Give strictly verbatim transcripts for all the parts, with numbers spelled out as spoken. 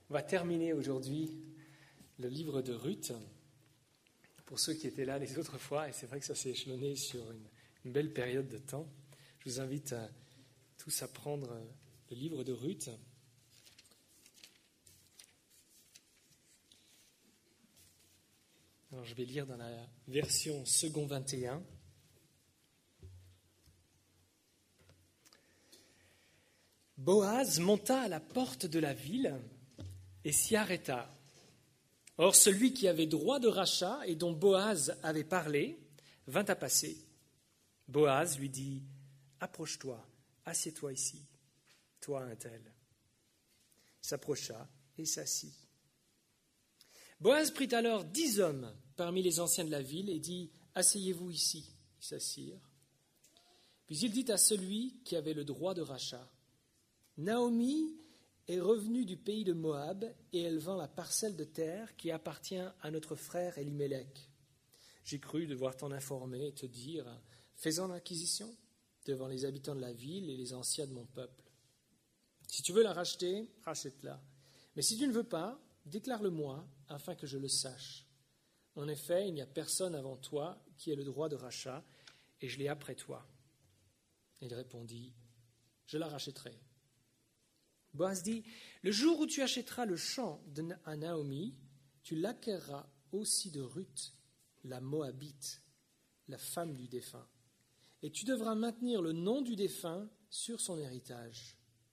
On va terminer aujourd'hui le livre de Ruth, pour ceux qui étaient là les autres fois, et c'est vrai que ça s'est échelonné sur une, une belle période de temps. Je vous invite à, tous à prendre le livre de Ruth. Alors je vais lire dans la version second vingt et un. Boaz monta à la porte de la ville et s'y arrêta. Or celui qui avait droit de rachat et dont Boaz avait parlé vint à passer. Boaz lui dit « Approche-toi, assieds-toi ici, toi un tel. » Il s'approcha et s'assit. Boaz prit alors dix hommes parmi les anciens de la ville et dit « Asseyez-vous ici. » Ils s'assirent. Puis il dit à celui qui avait le droit de rachat « Naomi est revenue du pays de Moab et elle vend la parcelle de terre qui appartient à notre frère Élimélec. J'ai cru devoir t'en informer et te dire « Fais-en l'acquisition devant les habitants de la ville et les anciens de mon peuple. Si tu veux la racheter, rachète-la. Mais si tu ne veux pas, déclare-le-moi afin que je le sache. En effet, il n'y a personne avant toi qui ait le droit de rachat et je l'ai après toi. » Il répondit « Je la rachèterai. » Boaz dit « Le jour où tu achèteras le champ de, à Naomi, tu l'acquerras aussi de Ruth, la Moabite, la femme du défunt. Et tu devras maintenir le nom du défunt sur son héritage. »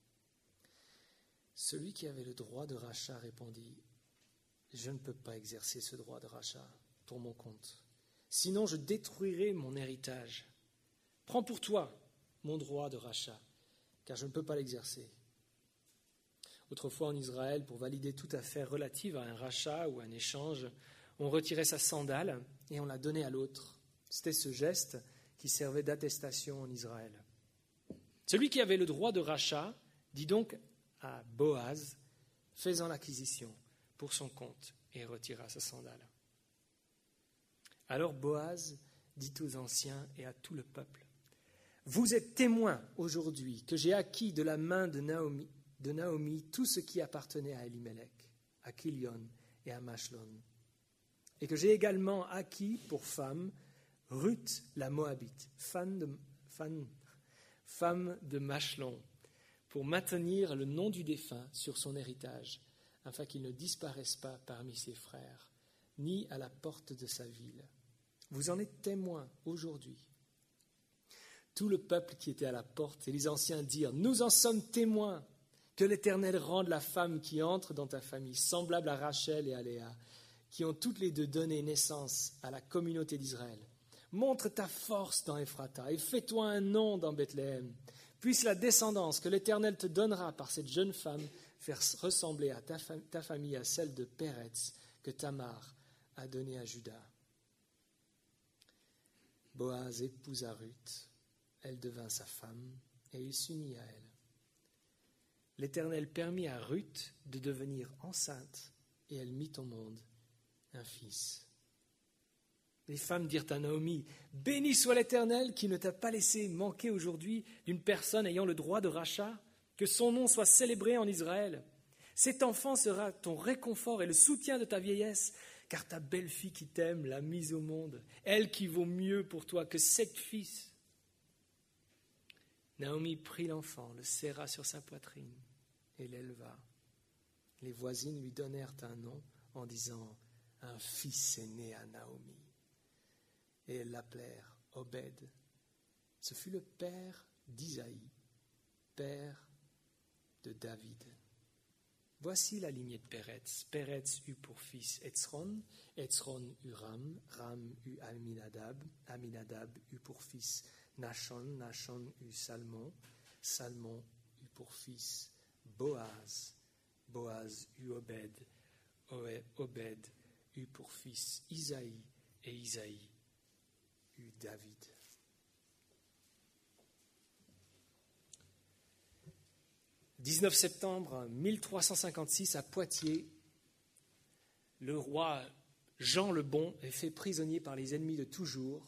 Celui qui avait le droit de rachat répondit « Je ne peux pas exercer ce droit de rachat pour mon compte. Sinon, je détruirai mon héritage. Prends pour toi mon droit de rachat, car je ne peux pas l'exercer. » Autrefois en Israël, pour valider toute affaire relative à un rachat ou un échange, on retirait sa sandale et on la donnait à l'autre. C'était ce geste qui servait d'attestation en Israël. Celui qui avait le droit de rachat dit donc à Boaz, faisant l'acquisition pour son compte, et retira sa sandale. Alors Boaz dit aux anciens et à tout le peuple, « Vous êtes témoins aujourd'hui que j'ai acquis de la main de Naomi, de Naomi tout ce qui appartenait à Élimélec, à Kilion et à Machlon, et que j'ai également acquis pour femme Ruth la Moabite, femme de, femme, femme de Machlon, pour maintenir le nom du défunt sur son héritage, afin qu'il ne disparaisse pas parmi ses frères, ni à la porte de sa ville. Vous en êtes témoins aujourd'hui. » Tout le peuple qui était à la porte et les anciens dirent « Nous en sommes témoins. Que l'Éternel rende la femme qui entre dans ta famille semblable à Rachel et à Léa, qui ont toutes les deux donné naissance à la communauté d'Israël. Montre ta force dans Ephrata et fais-toi un nom dans Bethléem. Puisse la descendance que l'Éternel te donnera par cette jeune femme faire ressembler à ta, fam- ta famille à celle de Péretz que Tamar a donnée à Juda. » Boaz épousa Ruth, elle devint sa femme et il s'unit à elle. L'Éternel permit à Ruth de devenir enceinte et elle mit au monde un fils. Les femmes dirent à Naomi, « Béni soit l'Éternel qui ne t'a pas laissé manquer aujourd'hui d'une personne ayant le droit de rachat, que son nom soit célébré en Israël. Cet enfant sera ton réconfort et le soutien de ta vieillesse, car ta belle-fille qui t'aime l'a mise au monde, elle qui vaut mieux pour toi que sept fils. » Naomi prit l'enfant, le serra sur sa poitrine et l'éleva. Les voisines lui donnèrent un nom en disant « Un fils est né à Naomi ». Et elles l'appelèrent Obed. Ce fut le père d'Isaïe, père de David. Voici la lignée de Péretz. Péretz eut pour fils Hetzron, Hetzron eut Ram, Ram eut Aminadab, Aminadab eut pour fils Nachon, Nachon eut Salmon, Salmon eut pour fils Boaz, Boaz eut Obed, Obed eut pour fils Isaïe, et Isaïe eut David. dix-neuf septembre mille trois cent cinquante-six, à Poitiers, le roi Jean le Bon est fait prisonnier par les ennemis de toujours,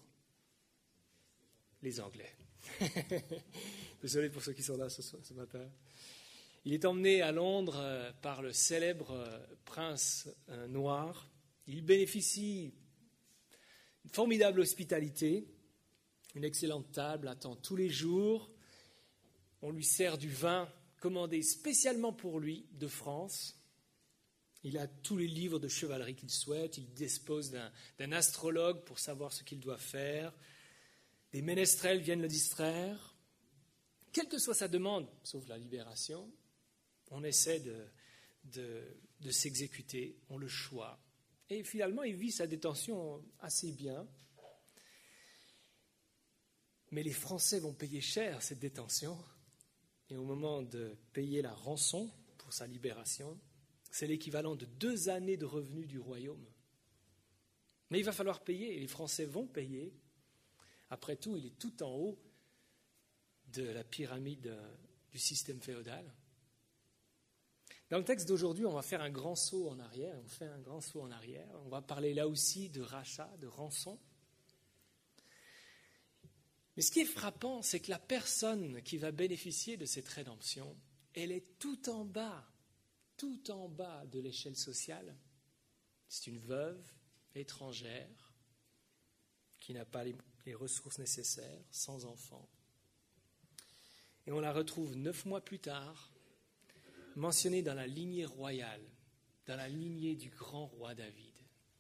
les Anglais. Désolé pour ceux qui sont là ce, ce matin. Il est emmené à Londres euh, par le célèbre euh, prince euh, noir. Il bénéficie d'une formidable hospitalité. Une excellente table attend tous les jours. On lui sert du vin commandé spécialement pour lui de France. Il a tous les livres de chevalerie qu'il souhaite. Il dispose d'un, d'un astrologue pour savoir ce qu'il doit faire. Des ménestrels viennent le distraire. Quelle que soit sa demande, sauf la libération, on essaie de, de, de s'exécuter, on le choisit. Et finalement, il vit sa détention assez bien. Mais les Français vont payer cher cette détention. Et au moment de payer la rançon pour sa libération, c'est l'équivalent de deux années de revenus du royaume. Mais il va falloir payer, et les Français vont payer. Après tout, il est tout en haut de la pyramide du système féodal. Dans le texte d'aujourd'hui, on va faire un grand saut en arrière. On fait un grand saut en arrière. On va parler là aussi de rachat, de rançon. Mais ce qui est frappant, c'est que la personne qui va bénéficier de cette rédemption, elle est tout en bas, tout en bas de l'échelle sociale. C'est une veuve étrangère qui n'a pas les, les ressources nécessaires, sans enfant. Et on la retrouve neuf mois plus tard, mentionnée dans la lignée royale, dans la lignée du grand roi David.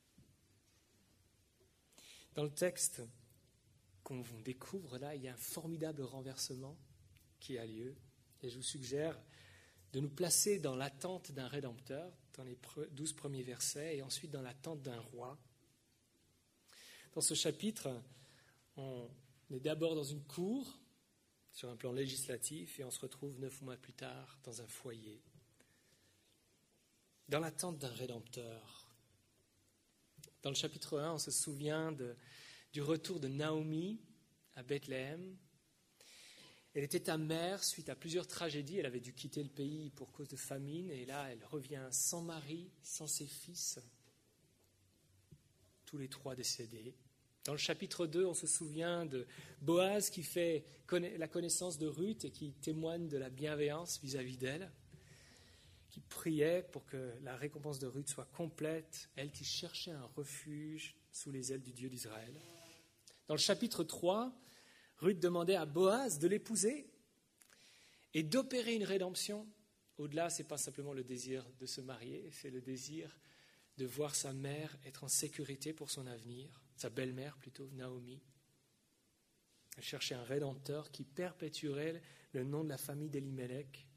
Dans le texte qu'on découvre là, il y a un formidable renversement qui a lieu. Et je vous suggère de nous placer dans l'attente d'un rédempteur, dans les douze premiers versets, et ensuite dans l'attente d'un roi. Dans ce chapitre, on est d'abord dans une cour, sur un plan législatif, et on se retrouve neuf mois plus tard dans un foyer, dans l'attente d'un rédempteur. Dans le chapitre un, on se souvient de, du retour de Naomi à Bethléem. Elle était amère suite à plusieurs tragédies. Elle avait dû quitter le pays pour cause de famine, et là, elle revient sans mari, sans ses fils, tous les trois décédés. Dans le chapitre deux, on se souvient de Boaz qui fait la connaissance de Ruth et qui témoigne de la bienveillance vis-à-vis d'elle, qui priait pour que la récompense de Ruth soit complète, elle qui cherchait un refuge sous les ailes du Dieu d'Israël. Dans le chapitre trois, Ruth demandait à Boaz de l'épouser et d'opérer une rédemption. Au-delà, ce n'est pas simplement le désir de se marier, c'est le désir de voir sa mère être en sécurité pour son avenir, sa belle-mère plutôt, Naomi. Elle cherchait un rédempteur qui perpétuerait le nom de la famille d'Elimelech.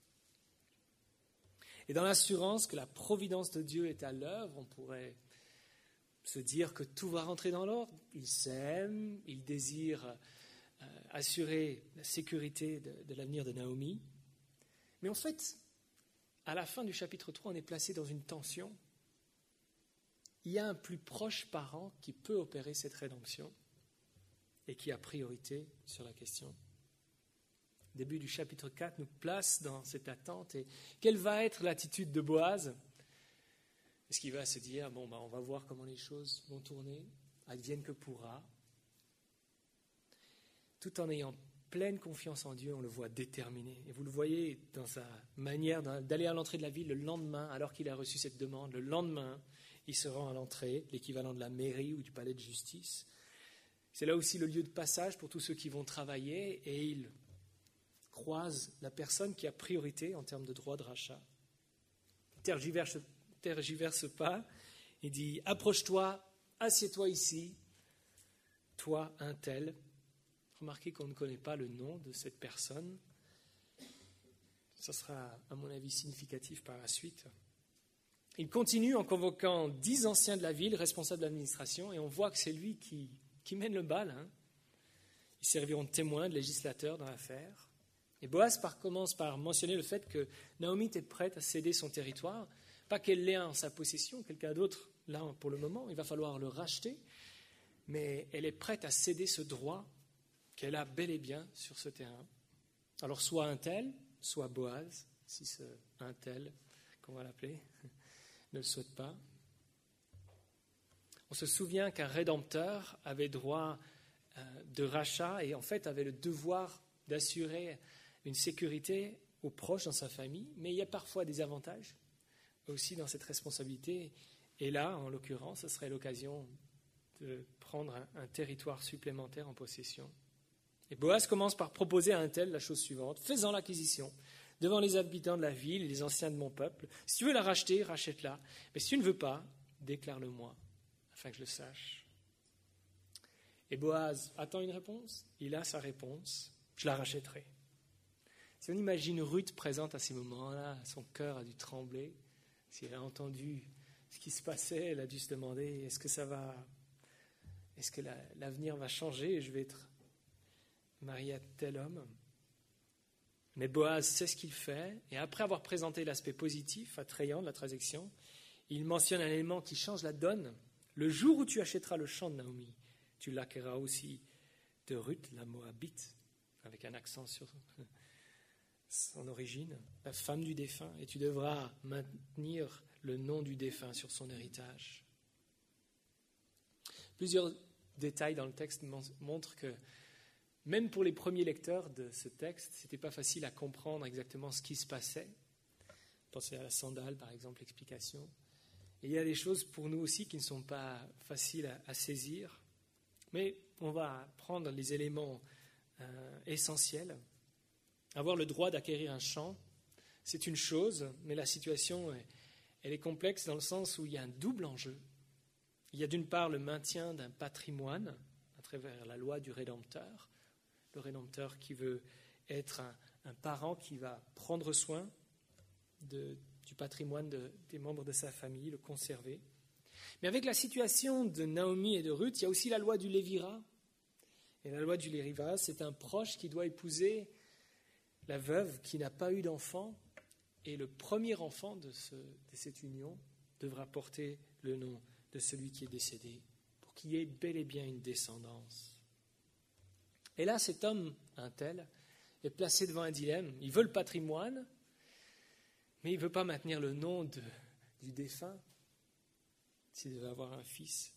Et dans l'assurance que la providence de Dieu est à l'œuvre, on pourrait se dire que tout va rentrer dans l'ordre. Il s'aime, il désire euh, assurer la sécurité de, de l'avenir de Naomi. Mais en fait, à la fin du chapitre trois, on est placé dans une tension. Il y a un plus proche parent qui peut opérer cette rédemption et qui a priorité sur la question. Le début du chapitre quatre nous place dans cette attente. Et quelle va être l'attitude de Boaz ? Est-ce qu'il va se dire, bon, ben, on va voir comment les choses vont tourner, advienne que pourra. Tout en ayant pleine confiance en Dieu, on le voit déterminé. Et vous le voyez dans sa manière d'aller à l'entrée de la ville le lendemain, alors qu'il a reçu cette demande. Le lendemain, il se rend à l'entrée, l'équivalent de la mairie ou du palais de justice. C'est là aussi le lieu de passage pour tous ceux qui vont travailler, et il croise la personne qui a priorité en termes de droit de rachat. Tergiverse, tergiverse pas, il dit « Approche-toi, assieds-toi ici, toi, un tel ». Remarquez qu'on ne connaît pas le nom de cette personne. Ça sera, à mon avis, significatif par la suite. Il continue en convoquant dix anciens de la ville, responsables de l'administration, et on voit que c'est lui qui, qui mène le bal. Hein. Ils serviront de témoins, de législateurs dans l'affaire. Et Boaz par, commence par mentionner le fait que Naomi était prête à céder son territoire, pas qu'elle l'ait en sa possession, quelqu'un d'autre là pour le moment, il va falloir le racheter, mais elle est prête à céder ce droit qu'elle a bel et bien sur ce terrain. Alors soit un tel, soit Boaz, si ce un tel, qu'on va l'appeler, ne le souhaite pas. On se souvient qu'un rédempteur avait droit euh, de rachat et en fait avait le devoir d'assurer une sécurité aux proches dans sa famille, mais il y a parfois des avantages aussi dans cette responsabilité. Et là, en l'occurrence, ce serait l'occasion de prendre un, un territoire supplémentaire en possession. Et Boaz commence par proposer à un tel la chose suivante: fais-en l'acquisition devant les habitants de la ville et les anciens de mon peuple. Si tu veux la racheter, rachète-la. Mais si tu ne veux pas, déclare-le-moi, afin que je le sache. Et Boaz attend une réponse. Il a sa réponse: je la rachèterai. Si on imagine Ruth présente à ces moments-là, son cœur a dû trembler. Si elle a entendu ce qui se passait, elle a dû se demander: est-ce que ça va, est-ce que la, l'avenir va changer et je vais être mariée à tel homme? Mais Boaz sait ce qu'il fait, et après avoir présenté l'aspect positif, attrayant de la transaction, il mentionne un élément qui change la donne. Le jour où tu achèteras le champ de Naomi, tu l'acquerras aussi de Ruth, la Moabite, avec un accent sur son origine, la femme du défunt, et tu devras maintenir le nom du défunt sur son héritage. Plusieurs détails dans le texte montrent que même pour les premiers lecteurs de ce texte, ce n'était pas facile à comprendre exactement ce qui se passait. Pensez à la sandale, par exemple, l'explication. Et il y a des choses pour nous aussi qui ne sont pas faciles à, à saisir. Mais on va prendre les éléments euh, essentiels. Avoir le droit d'acquérir un champ, c'est une chose, mais la situation, elle est complexe dans le sens où il y a un double enjeu. Il y a d'une part le maintien d'un patrimoine à travers la loi du Rédempteur, le Rédempteur qui veut être un, un parent qui va prendre soin de, du patrimoine de, des membres de sa famille, le conserver. Mais avec la situation de Naomi et de Ruth, il y a aussi la loi du Lévira. Et la loi du Lévira, c'est un proche qui doit épouser la veuve qui n'a pas eu d'enfant, et le premier enfant de, ce, de cette union devra porter le nom de celui qui est décédé, pour qu'il y ait bel et bien une descendance. Et là, cet homme, un tel, est placé devant un dilemme. Il veut le patrimoine, mais il ne veut pas maintenir le nom de, du défunt s'il devait avoir un fils.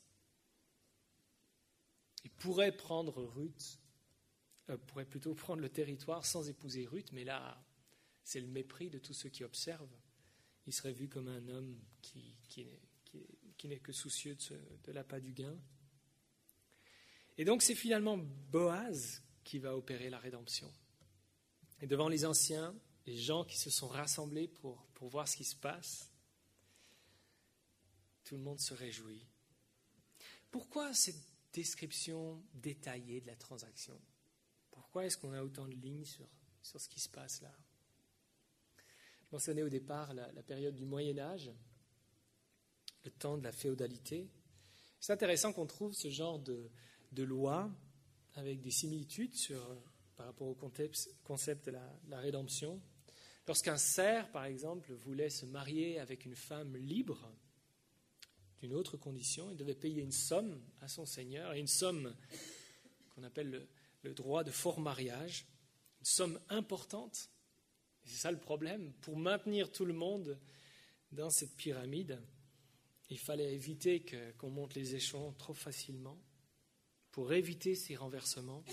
Il pourrait prendre Ruth, euh, pourrait plutôt prendre le territoire sans épouser Ruth, mais là, c'est le mépris de tous ceux qui observent. Il serait vu comme un homme qui, qui, qui, qui n'est que soucieux de, ce, de l'appât du gain. Et donc c'est finalement Boaz qui va opérer la rédemption. Et devant les anciens, les gens qui se sont rassemblés pour, pour voir ce qui se passe, tout le monde se réjouit. Pourquoi cette description détaillée de la transaction? Pourquoi est-ce qu'on a autant de lignes sur, sur ce qui se passe là? Je mentionnais au départ la, la période du Moyen-Âge, le temps de la féodalité. C'est intéressant qu'on trouve ce genre de de loi avec des similitudes sur, par rapport au concept de la, la rédemption. Lorsqu'un serf, par exemple, voulait se marier avec une femme libre d'une autre condition, il devait payer une somme à son seigneur, et une somme qu'on appelle le, le droit de fort mariage, une somme importante. Et c'est ça le problème. Pour maintenir tout le monde dans cette pyramide, il fallait éviter que, qu'on monte les échelons trop facilement, pour éviter ces renversements.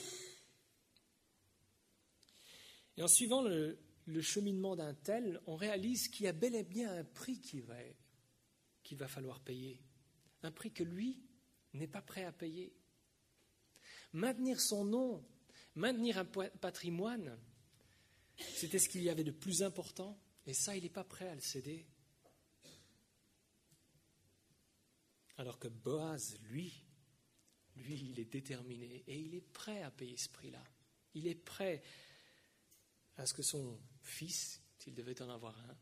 Et en suivant le, le cheminement d'un tel, on réalise qu'il y a bel et bien un prix qu'il va, qu'il va falloir payer. Un prix que lui n'est pas prêt à payer. Maintenir son nom, maintenir un patrimoine, c'était ce qu'il y avait de plus important, et ça, il n'est pas prêt à le céder. Alors que Boaz, lui, Lui, il est déterminé et il est prêt à payer ce prix-là. Il est prêt à ce que son fils, s'il devait en avoir un,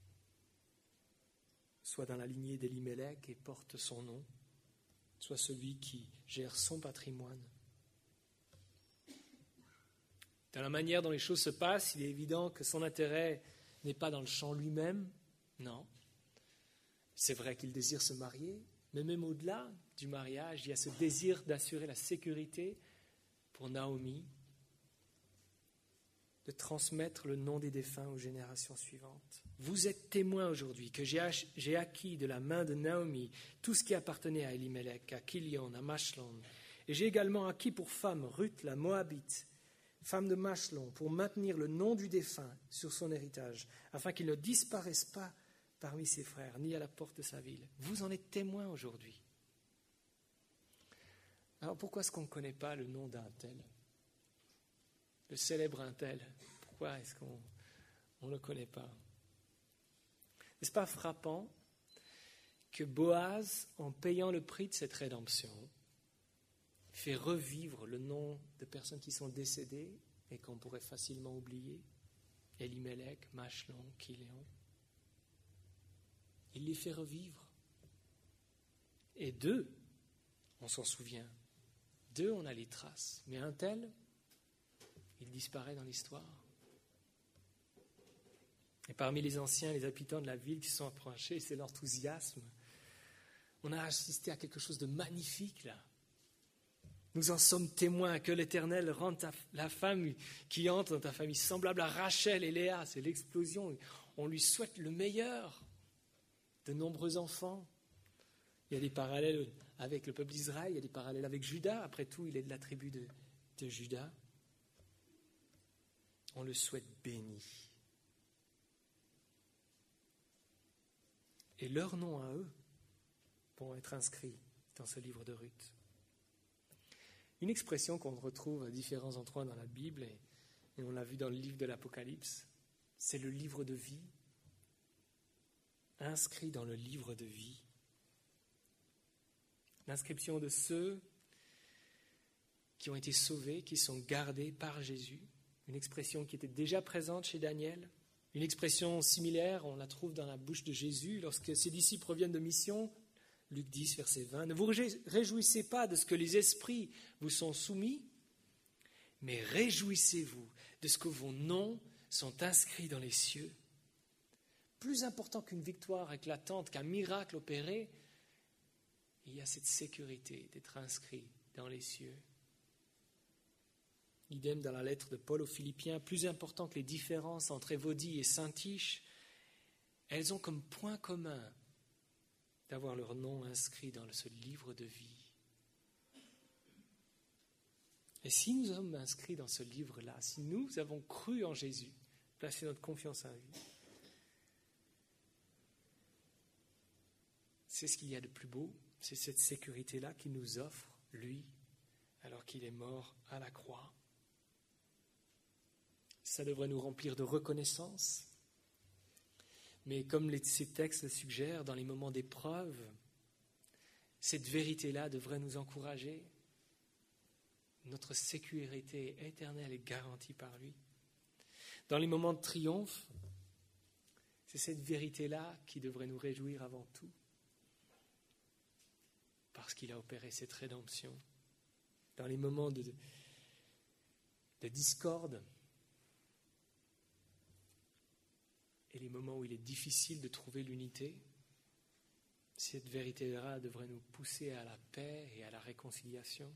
soit dans la lignée d'Elimelech et porte son nom, soit celui qui gère son patrimoine. Dans la manière dont les choses se passent, il est évident que son intérêt n'est pas dans le champ lui-même, non. C'est vrai qu'il désire se marier, mais même au-delà du mariage, il y a ce désir d'assurer la sécurité pour Naomi, de transmettre le nom des défunts aux générations suivantes. Vous êtes témoins aujourd'hui que j'ai, ach- j'ai acquis de la main de Naomi tout ce qui appartenait à Elimelech, à Kilion, à Machlon, et j'ai également acquis pour femme Ruth la Moabite, femme de Machlon, pour maintenir le nom du défunt sur son héritage, afin qu'il ne disparaisse pas parmi ses frères, ni à la porte de sa ville. Vous en êtes témoins aujourd'hui. Alors pourquoi est-ce qu'on ne connaît pas le nom d'un tel? Le célèbre un tel. Pourquoi est-ce qu'on ne le connaît pas? N'est-ce pas frappant que Boaz, en payant le prix de cette rédemption, fait revivre le nom de personnes qui sont décédées et qu'on pourrait facilement oublier? Elimelech, Machlon, Kiléon. Il les fait revivre. Et d'eux, on s'en souvient. D'eux, on a les traces. Mais un tel, il disparaît dans l'histoire. Et parmi les anciens, les habitants de la ville qui sont approchés, c'est l'enthousiasme. On a assisté à quelque chose de magnifique là. Nous en sommes témoins, que l'Éternel rende ta, la femme qui entre dans ta famille semblable à Rachel et Léa. C'est l'explosion. On lui souhaite le meilleur. De nombreux enfants. Il y a des parallèles avec le peuple d'Israël, il y a des parallèles avec Juda. Après tout, il est de la tribu de, de Juda. On le souhaite béni. Et leurs noms à eux vont être inscrits dans ce livre de Ruth. Une expression qu'on retrouve à différents endroits dans la Bible, et, et on l'a vu dans le livre de l'Apocalypse, c'est le livre de vie. Inscrit dans le livre de vie. L'inscription de ceux qui ont été sauvés, qui sont gardés par Jésus. Une expression qui était déjà présente chez Daniel. Une expression similaire, on la trouve dans la bouche de Jésus lorsque ses disciples reviennent de mission. Luc dix, verset vingt. Ne vous réjouissez pas de ce que les esprits vous sont soumis, mais réjouissez-vous de ce que vos noms sont inscrits dans les cieux. Plus important qu'une victoire éclatante, qu'un miracle opéré, il y a cette sécurité d'être inscrit dans les cieux. Idem dans la lettre de Paul aux Philippiens, plus important que les différences entre Évodie et Syntyche, elles ont comme point commun d'avoir leur nom inscrit dans ce livre de vie. Et si nous sommes inscrits dans ce livre-là, si nous avons cru en Jésus, placé notre confiance en lui, c'est ce qu'il y a de plus beau, c'est cette sécurité-là qu'il nous offre, lui, alors qu'il est mort à la croix. Ça devrait nous remplir de reconnaissance. Mais comme les, ces textes le suggèrent, dans les moments d'épreuve, cette vérité-là devrait nous encourager. Notre sécurité éternelle est garantie par lui. Dans les moments de triomphe, c'est cette vérité-là qui devrait nous réjouir avant tout. Parce qu'il a opéré cette rédemption. Dans les moments de, de discorde et les moments où il est difficile de trouver l'unité, cette vérité-là devrait nous pousser à la paix et à la réconciliation.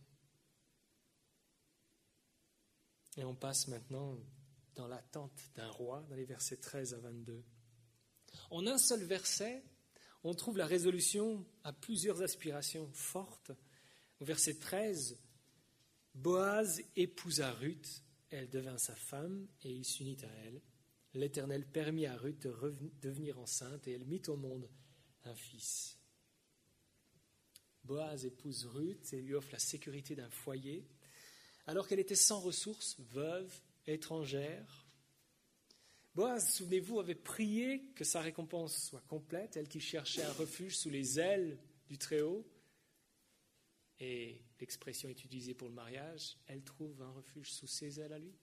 Et on passe maintenant dans l'attente d'un roi, dans les versets treize à vingt-deux. En un seul verset, on trouve la résolution à plusieurs aspirations fortes. Au verset treize, Boaz épousa Ruth, elle devint sa femme et il s'unit à elle. L'Éternel permit à Ruth de revenir, devenir enceinte et elle mit au monde un fils. Boaz épouse Ruth et lui offre la sécurité d'un foyer, alors qu'elle était sans ressources, veuve, étrangère. Boaz, souvenez-vous, avait prié que sa récompense soit complète, elle qui cherchait un refuge sous les ailes du Très-Haut. Et l'expression est utilisée pour le mariage, elle trouve un refuge sous ses ailes à lui.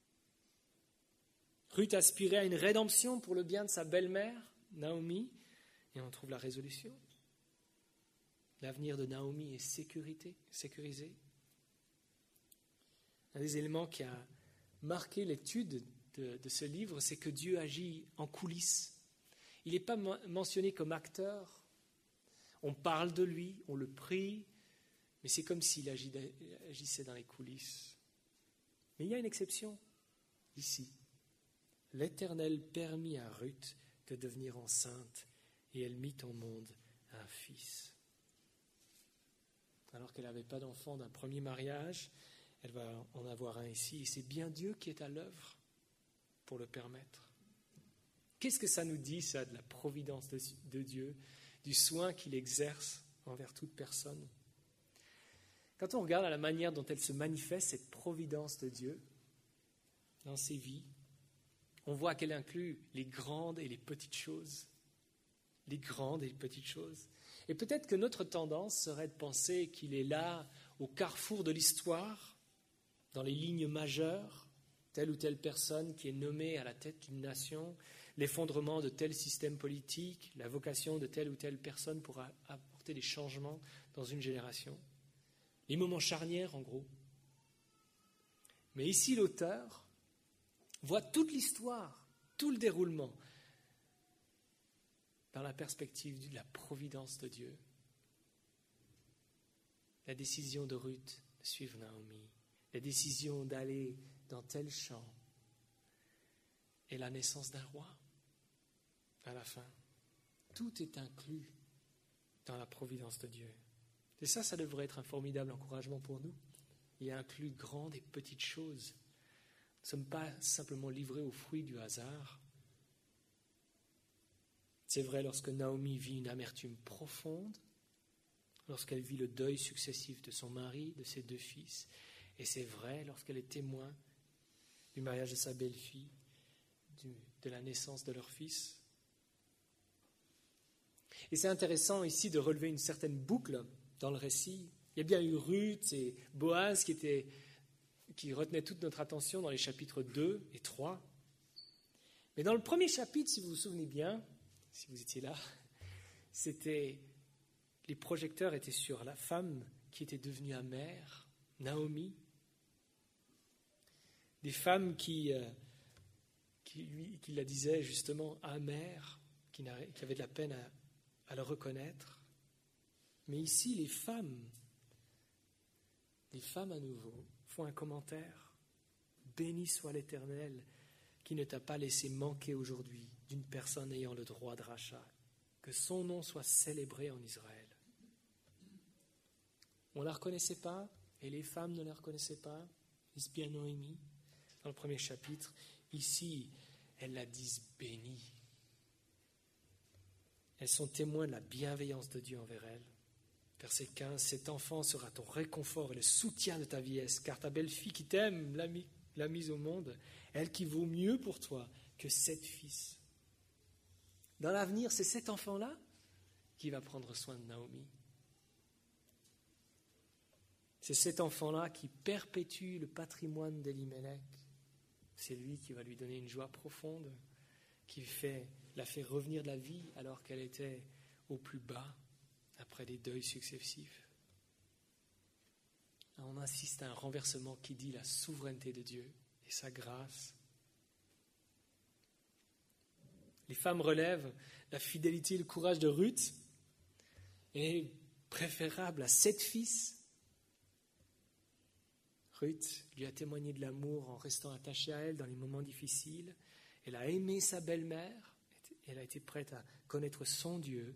Ruth aspirait à une rédemption pour le bien de sa belle-mère, Naomi, et on trouve la résolution. L'avenir de Naomi est sécurité, sécurisé. Un des éléments qui a marqué l'étude de, de ce livre, c'est que Dieu agit en coulisses. Il n'est pas mentionné comme acteur. On parle de lui, on le prie, mais c'est comme s'il agissait dans les coulisses. Mais il y a une exception ici. L'Éternel permit à Ruth de devenir enceinte et elle mit au monde un fils. Alors qu'elle n'avait pas d'enfant d'un premier mariage, elle va en avoir un ici. Et c'est bien Dieu qui est à l'œuvre pour le permettre. Qu'est-ce que ça nous dit, ça, de la providence de, de Dieu, du soin qu'il exerce envers toute personne? Quand on regarde à la manière dont elle se manifeste, cette providence de Dieu, dans ses vies, on voit qu'elle inclut les grandes et les petites choses. Les grandes et les petites choses. Et peut-être que notre tendance serait de penser qu'il est là, au carrefour de l'histoire, dans les lignes majeures, telle ou telle personne qui est nommée à la tête d'une nation, l'effondrement de tel système politique, la vocation de telle ou telle personne pour apporter des changements dans une génération. Les moments charnières, en gros. Mais ici, l'auteur voit toute l'histoire, tout le déroulement, dans la perspective de la providence de Dieu. La décision de Ruth de suivre Naomi, la décision d'aller dans tel champ, et la naissance d'un roi à la fin. Tout est inclus dans la providence de Dieu. Et ça, ça devrait être un formidable encouragement pour nous. Il inclut grandes et petites choses. Nous ne sommes pas simplement livrés aux fruits du hasard. C'est vrai lorsque Naomi vit une amertume profonde, lorsqu'elle vit le deuil successif de son mari, de ses deux fils, et c'est vrai lorsqu'elle est témoin du mariage de sa belle-fille, du, de la naissance de leur fils. Et c'est intéressant ici de relever une certaine boucle dans le récit. Il y a bien eu Ruth et Boaz qui, étaient, qui retenaient toute notre attention dans les chapitres deux et trois. Mais dans le premier chapitre, si vous vous souvenez bien, si vous étiez là, c'était, les projecteurs étaient sur la femme qui était devenue amère, Naomi. Des femmes qui, euh, qui, lui, qui la disaient justement amère, qui, qui avaient de la peine à, à le reconnaître. Mais ici, les femmes, les femmes à nouveau, font un commentaire. Béni soit l'Éternel qui ne t'a pas laissé manquer aujourd'hui d'une personne ayant le droit de rachat. Que son nom soit célébré en Israël. On ne la reconnaissait pas, et les femmes ne la reconnaissaient pas. Est-ce bien Noémie, dans le premier chapitre? Ici, elles la disent bénie. Elles sont témoins de la bienveillance de Dieu envers elles. Verset quinze, cet enfant sera ton réconfort et le soutien de ta vieillesse, car ta belle-fille qui t'aime l'a, mis, l'a mise au monde, elle qui vaut mieux pour toi que sept fils. Dans l'avenir, c'est cet enfant-là qui va prendre soin de Naomi. C'est cet enfant-là qui perpétue le patrimoine d'Elimelech. C'est lui qui va lui donner une joie profonde, qui fait, la fait revenir de la vie alors qu'elle était au plus bas, après des deuils successifs. On assiste à un renversement qui dit la souveraineté de Dieu et sa grâce. Les femmes relèvent la fidélité et le courage de Ruth est préférable à sept fils. Ruth lui a témoigné de l'amour en restant attachée à elle dans les moments difficiles. Elle a aimé sa belle-mère. Elle a été prête à connaître son Dieu.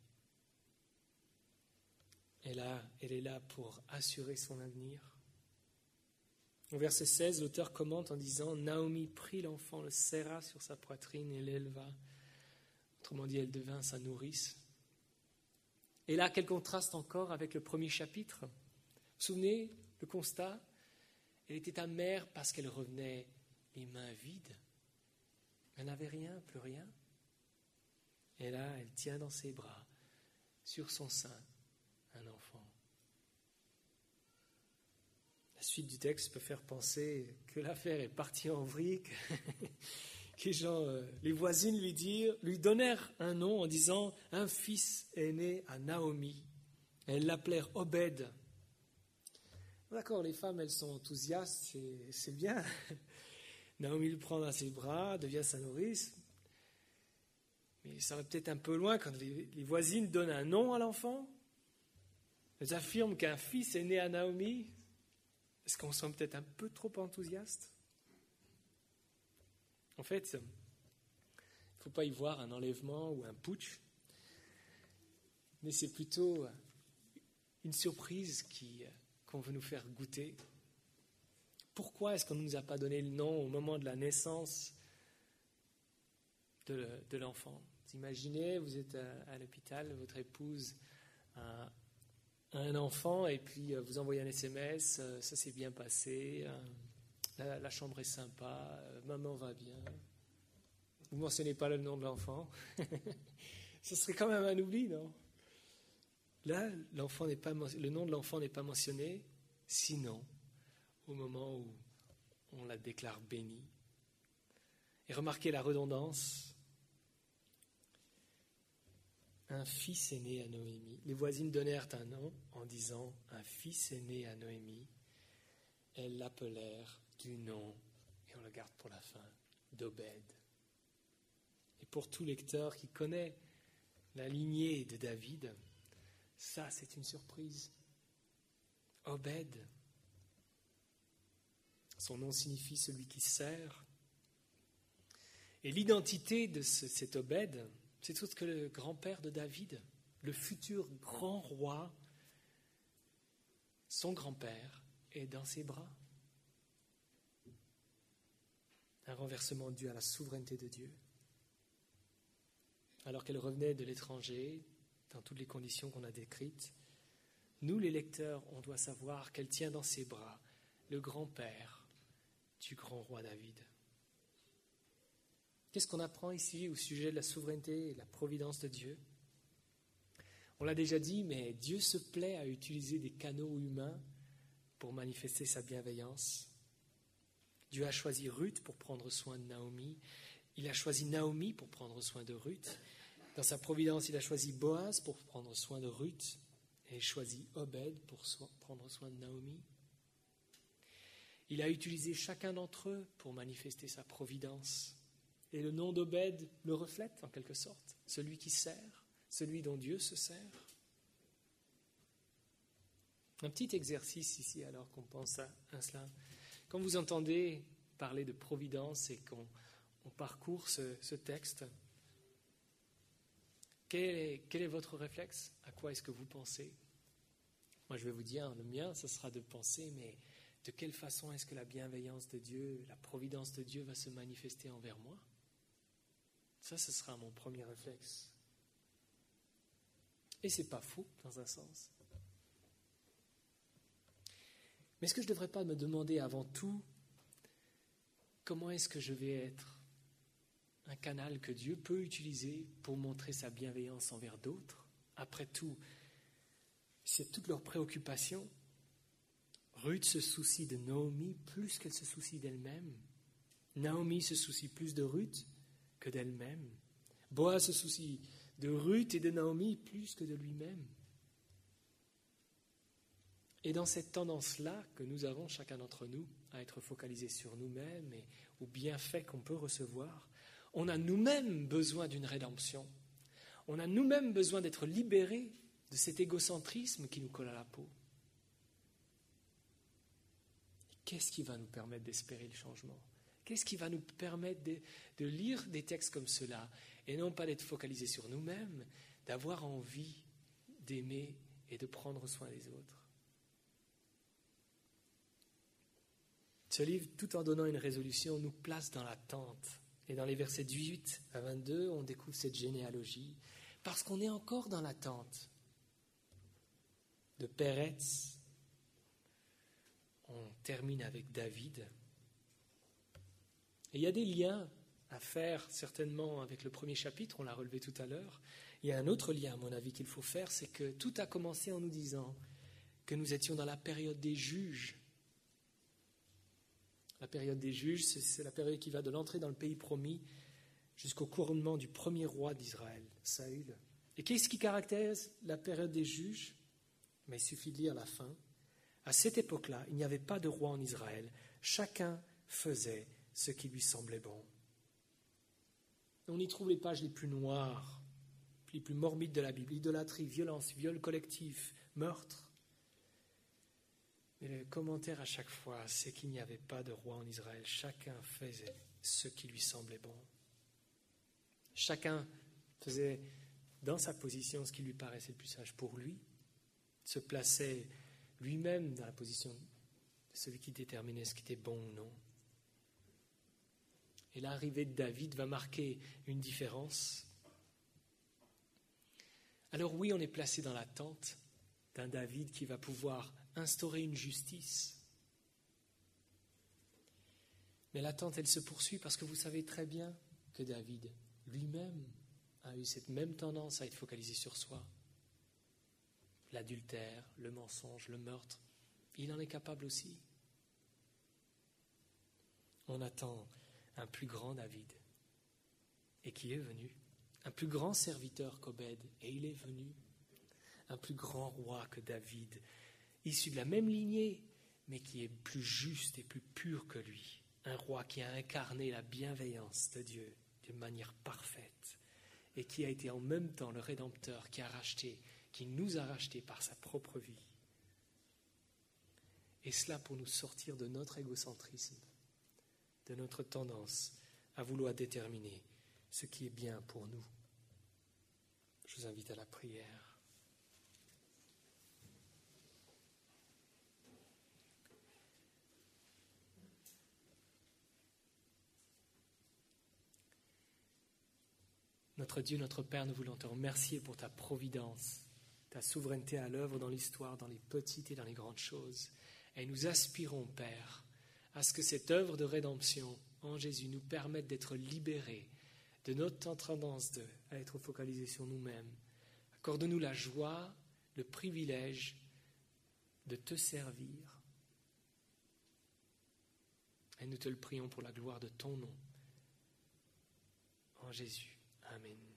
Elle, a, elle est là pour assurer son avenir. Au verset seize, l'auteur commente en disant « Naomi prit l'enfant, le serra sur sa poitrine et l'éleva. » Autrement dit, elle devint sa nourrice. Et là, quel contraste encore avec le premier chapitre. Vous vous souvenez, le constat? Elle était amère parce qu'elle revenait les mains vides. Elle n'avait rien, plus rien. Et là, elle tient dans ses bras, sur son sein, un enfant. La suite du texte peut faire penser que l'affaire est partie en vrille, que, que gens, euh, les voisines lui, dirent, lui donnèrent un nom en disant « Un fils est né à Naomi ». Elles l'appelèrent Obed. D'accord, les femmes, elles sont enthousiastes, c'est, c'est bien. Naomi le prend dans ses bras, devient sa nourrice. Mais ça va peut-être un peu loin quand les, les voisines donnent un nom à l'enfant. Elles affirment qu'un fils est né à Naomi. Est-ce qu'on semble peut-être un peu trop enthousiaste? En fait, il ne faut pas y voir un enlèvement ou un putsch, mais c'est plutôt une surprise qui, qu'on veut nous faire goûter. Pourquoi est-ce qu'on ne nous a pas donné le nom au moment de la naissance de, de l'enfant? Vous imaginez, vous êtes à, à l'hôpital, votre épouse a, a un enfant et puis vous envoyez un S M S, ça s'est bien passé, la, la chambre est sympa, maman va bien. Vous ne mentionnez pas le nom de l'enfant. Ce serait quand même un oubli, non? Là, l'enfant n'est pas, le nom de l'enfant n'est pas mentionné, sinon au moment où on la déclare bénie. Et remarquez la redondance. Un fils est né à Noémie. Les voisines donnèrent un nom en disant « Un fils est né à Noémie ». Elles l'appelèrent du nom, et on le garde pour la fin, d'Obed. Et pour tout lecteur qui connaît la lignée de David, ça c'est une surprise. Obed. Son nom signifie celui qui sert. Et l'identité de ce, cet Obed, c'est tout ce que le grand-père de David, le futur grand roi, son grand-père, est dans ses bras. Un renversement dû à la souveraineté de Dieu. Alors qu'elle revenait de l'étranger, dans toutes les conditions qu'on a décrites, nous les lecteurs, on doit savoir qu'elle tient dans ses bras le grand-père du grand roi David. Qu'est-ce qu'on apprend ici au sujet de la souveraineté et de la providence de Dieu? On l'a déjà dit, mais Dieu se plaît à utiliser des canaux humains pour manifester sa bienveillance. Dieu a choisi Ruth pour prendre soin de Naomi. Il a choisi Naomi pour prendre soin de Ruth. Dans sa providence, il a choisi Boaz pour prendre soin de Ruth et choisi Obed pour so- prendre soin de Naomi. Il a utilisé chacun d'entre eux pour manifester sa providence. Et le nom d'Obed le reflète en quelque sorte, celui qui sert, celui dont Dieu se sert. Un petit exercice ici alors qu'on pense à, à cela. Quand vous entendez parler de providence et qu'on on parcourt ce, ce texte, quel est, quel est votre réflexe? À quoi est-ce que vous pensez? Moi je vais vous dire, le mien, ce sera de penser, mais de quelle façon est-ce que la bienveillance de Dieu, la providence de Dieu va se manifester envers moi? Ça, ce sera mon premier réflexe. Et c'est pas faux, dans un sens. Mais est-ce que je ne devrais pas me demander avant tout comment est-ce que je vais être un canal que Dieu peut utiliser pour montrer sa bienveillance envers d'autres? Après tout, c'est toute leur préoccupation. Ruth se soucie de Naomi plus qu'elle se soucie d'elle-même. Naomi se soucie plus de Ruth que d'elle-même. Boaz se soucie de Ruth et de Naomi plus que de lui-même. Et dans cette tendance-là que nous avons chacun d'entre nous à être focalisés sur nous-mêmes et aux bienfaits qu'on peut recevoir, on a nous-mêmes besoin d'une rédemption. On a nous-mêmes besoin d'être libérés de cet égocentrisme qui nous colle à la peau. Qu'est-ce qui va nous permettre d'espérer le changement? Qu'est-ce qui va nous permettre de, de lire des textes comme cela et non pas d'être focalisés sur nous-mêmes, d'avoir envie d'aimer et de prendre soin des autres? Ce livre, tout en donnant une résolution, nous place dans l'attente. Et dans les versets dix-huit à vingt-deux, on découvre cette généalogie, parce qu'on est encore dans l'attente de Péretz. On termine avec David. Et il y a des liens à faire certainement avec le premier chapitre, on l'a relevé tout à l'heure. Il y a un autre lien, à mon avis, qu'il faut faire, c'est que tout a commencé en nous disant que nous étions dans la période des juges. La période des juges, c'est, c'est la période qui va de l'entrée dans le pays promis jusqu'au couronnement du premier roi d'Israël, Saül. Et qu'est-ce qui caractérise la période des juges? Mais il suffit de lire la fin. À cette époque-là, il n'y avait pas de roi en Israël. Chacun faisait ce qui lui semblait bon. On y trouve les pages les plus noires, les plus morbides de la Bible. Idolâtrie, violence, viol collectif, meurtre. Mais le commentaire à chaque fois, c'est qu'il n'y avait pas de roi en Israël. Chacun faisait ce qui lui semblait bon. Chacun faisait dans sa position ce qui lui paraissait le plus sage pour lui, se plaçait lui-même dans la position celui qui déterminait ce qui était bon ou non. Et l'arrivée de David va marquer une différence. Alors oui, on est placé dans l'attente d'un David qui va pouvoir instaurer une justice. Mais l'attente, elle se poursuit parce que vous savez très bien que David lui-même a eu cette même tendance à être focalisé sur soi. L'adultère, le mensonge, le meurtre, il en est capable aussi. On attend un plus grand David, et qui est venu, un plus grand serviteur qu'Obed, et il est venu, un plus grand roi que David, issu de la même lignée, mais qui est plus juste et plus pur que lui, un roi qui a incarné la bienveillance de Dieu d'une manière parfaite, et qui a été en même temps le Rédempteur qui a racheté, qui nous a rachetés par sa propre vie. Et cela pour nous sortir de notre égocentrisme, de notre tendance à vouloir déterminer ce qui est bien pour nous. Je vous invite à la prière. Notre Dieu, notre Père, nous voulons te remercier pour ta providence, ta souveraineté à l'œuvre dans l'histoire, dans les petites et dans les grandes choses. Et nous aspirons, Père, à ce que cette œuvre de rédemption en Jésus nous permette d'être libérés de notre tendance de, à être focalisés sur nous-mêmes. Accorde-nous la joie, le privilège de te servir. Et nous te le prions pour la gloire de ton nom. En Jésus. Amen.